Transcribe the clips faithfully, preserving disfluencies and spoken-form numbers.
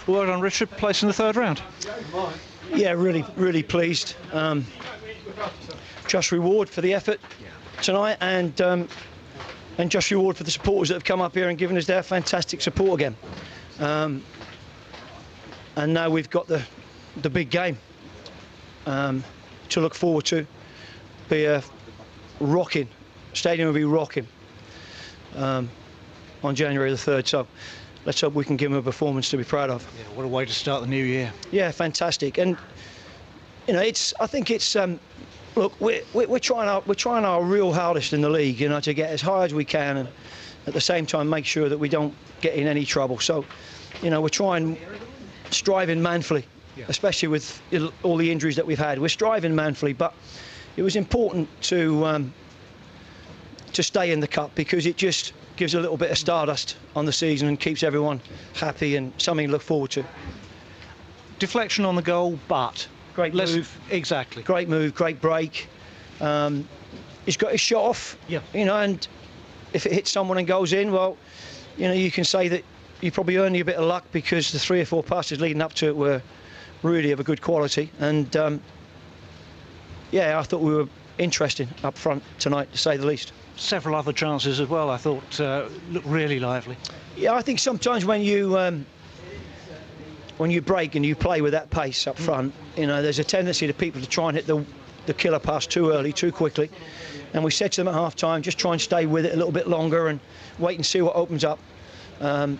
Well done, Richard, placing the third round. Yeah, really, really pleased. Um, just reward for the effort tonight, and um, and just reward for the supporters that have come up here and given us their fantastic support again. Um, and now we've got the the big game um, to look forward to. Be a rocking stadium will be rocking um, on January the third. So let's hope we can give them a performance to be proud of. Yeah, what a way to start the new year. Yeah, fantastic. And you know, it's I think it's um, look, we're we're trying our we're trying our real hardest in the league, you know, to get as high as we can, and at the same time make sure that we don't get in any trouble. So, you know, we're trying, striving manfully, yeah. especially with all the injuries that we've had. We're striving manfully, but it was important to um, to stay in the cup because it just gives a little bit of stardust on the season and keeps everyone happy and something to look forward to. Deflection on the goal, but great Let's, move. Exactly. Great move, great break. Um, he's got his shot off, yeah. you know, and if it hits someone and goes in, well, you know, you can say that you probably earned a bit of luck because the three or four passes leading up to it were really of a good quality. And um, yeah, I thought we were interesting up front tonight, to say the least. Several other chances as well, I thought, uh, looked really lively. Yeah, I think sometimes when you um, when you break and you play with that pace up front, you know, there's a tendency to people to try and hit the, the killer pass too early, too quickly. And we said to them at half-time, just try and stay with it a little bit longer and wait and see what opens up. Um,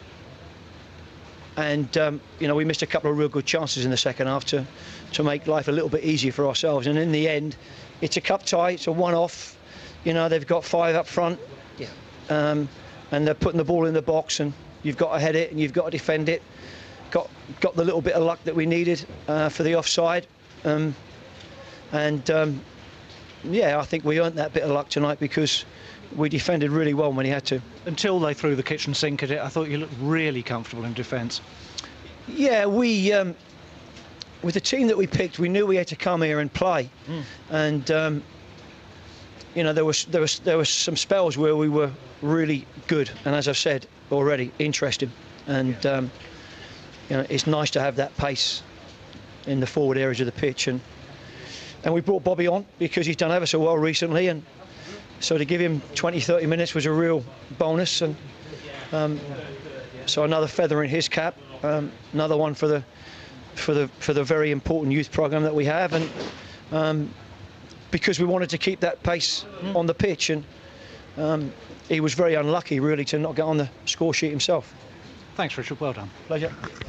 and, um, you know, we missed a couple of real good chances in the second half to, to make life a little bit easier for ourselves. And in the end, it's a cup tie, it's a one-off. You know, they've got five up front, yeah. um, and they're putting the ball in the box, and you've got to head it and you've got to defend it. Got got the little bit of luck that we needed uh, for the offside, um, and um, yeah, I think we earned that bit of luck tonight because we defended really well when he had to. Until they threw the kitchen sink at it, I thought you looked really comfortable in defence. Yeah, we um, with the team that we picked, we knew we had to come here and play, mm. and um, you know, there was there was there was some spells where we were really good, and as I've said already, interesting, and. Yeah. Um, You know, it's nice to have that pace in the forward areas of the pitch, and and we brought Bobby on because he's done ever so well recently, and so to give him twenty, thirty minutes was a real bonus, and um, so another feather in his cap, um, another one for the for the for the very important youth program that we have, and um, because we wanted to keep that pace mm. on the pitch, and um, he was very unlucky really to not get on the score sheet himself. Thanks, Richard. Well done. Pleasure.